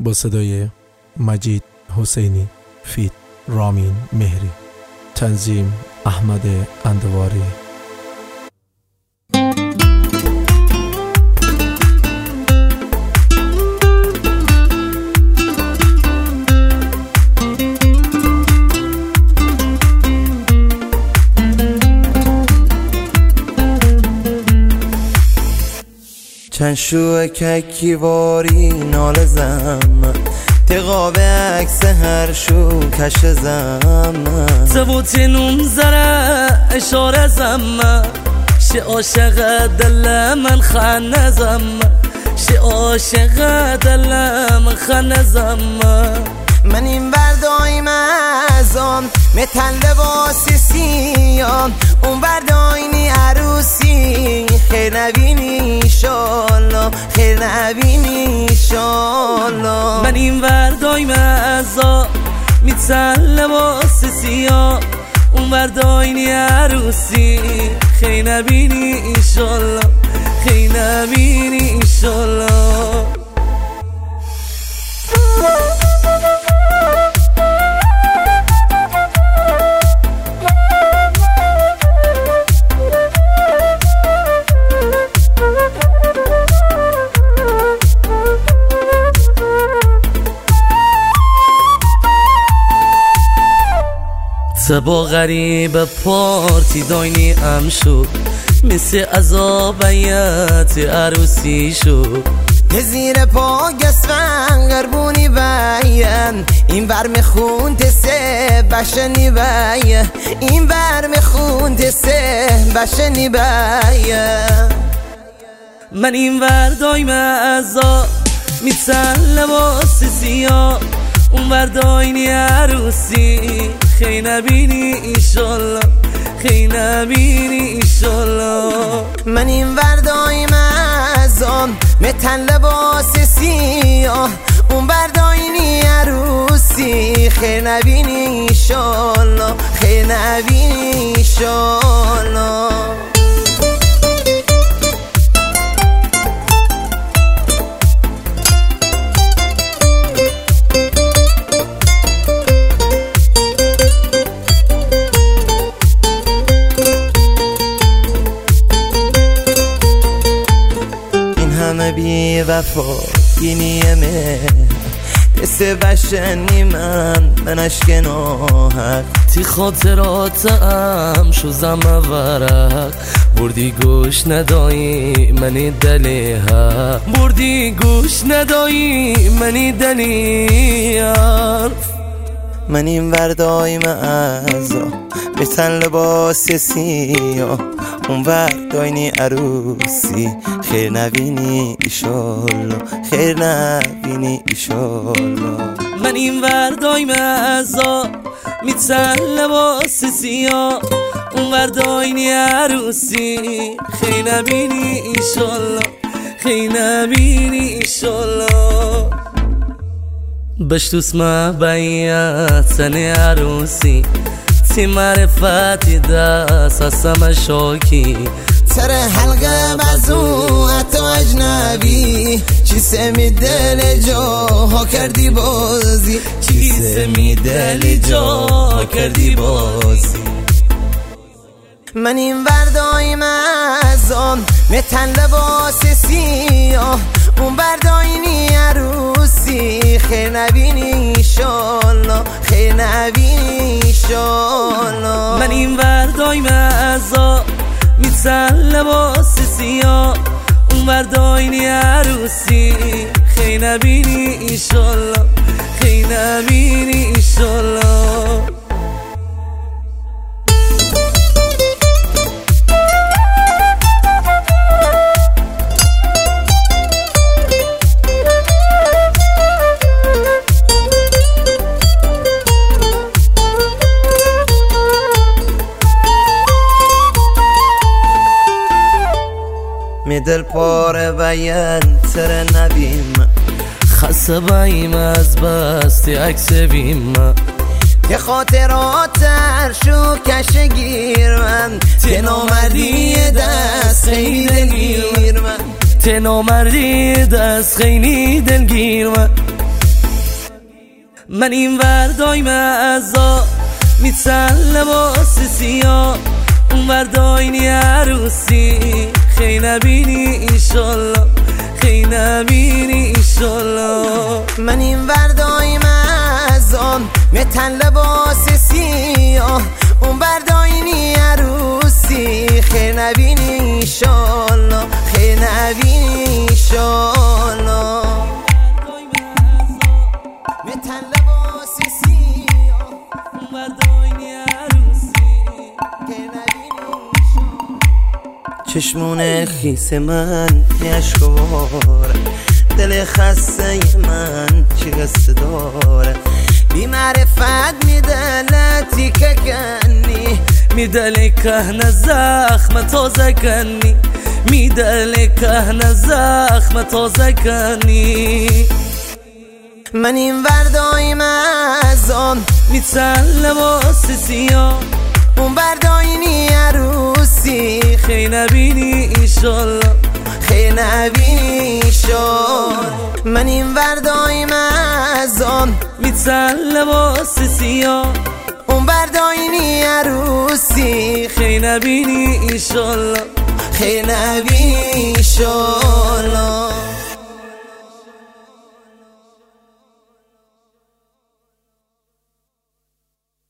با صدای مجید حسینی فیت رامین مهری، تنظیم احمد اندواری. چند شوه ککی واری نال زم تقاب عکس هر شو کش زم زبوت نوم زره اشاره زم شی عاشق دل من خنزم شی عاشق دل من خنزم من این بردای مزام متن لباس سیام اون برداینی عروسی خیر نبینی ایشالله خیر نبینی ایشالله من این بردای مزام متن لباس سیام اون برداینی عروسی خیر نبینی ایشالله خیر نبینی ایشالله. با غریب پارتی داینی ام شد مثل عذابیت عروسی شد زیر پا گسفن غربونی باین این برم خون تسه بشنی باین این برم خون تسه بشنی باین من این وردای مزا میتن لباس سیاه اون ورداینی عروسی خی نبینی ایشالله خی نبینی ایشالله. من این وردای مزام متن لباس سیاه اون برداینی عروسی خیر نبینی ایشالله خیر نبینی ایشالله. همه بی وفا گینیمه قصه بشنی من اشک ناحق تی خاطراتم شوزم ورق بردی گوش ندایی منی دلی حرف بردی گوش ندایی منی دلی حرف. من این وردای مزا بتن لباس سیاه اون ورداینی عروسی خیر نبینی ایشالله خیر نبینی ایشالله. من این وردای مزا میتن لباس سیاه اون ورداینی عروسی خیر نبینی ایشالله خیر نبینی ایشالله. بشتوس ما باید سنی عروسی تی معرفتی دست هستم شاکی سر حلقه بزو حتی اجنبی چی سمی دل جا کردی بازی چی سمی دل جا کردی بازی. من این وردای مزام متن لباس سیاه اون برداینی عروسی خیر نبینی ایشالله خیر نبینی ایشالله. من این وردای مزا میتن لباس سیاه اون ورداینی عروسی خیر نبینی ایشالله خیر نبینی ایشالله. می دل پاره بیان تر نبیم خسته بایم از بستی عکس بیم یه خاطرات شو کشگیر من تنامردی دست خیلی دلگیر من تنامردی دست خیلی دلگیر من. من این وردای مزا میتن لباس سیاه، اون ورداینی عروسی خی نبینی ایشالله، خی نبینی ایشالله. من این وردای مزا میتن لباس سیاه، اون ورداینی عروسی خی نبینی ایشالله، خی نبینی ایشالله. میتن لباس سیاه، اون ورداینی عروسی خی نبینی ایشالله. چشمون خیس من یشکواره، دل خسته من چی قصه داره، بی معرفت میدلتی که کنی، میدلی که زخم تازه کنی، میدلی که زخم تازه کنی. من این وردای مزان میتن لباس سیاه، اون ورداینی عروسی خی نبینی ایشالله، خی نبینی ایشالله. من این وردای مزان میتن لباس سیاه، اون ورداینی عروسی خی نبینی ایشالله، خی نبینی ایشالله.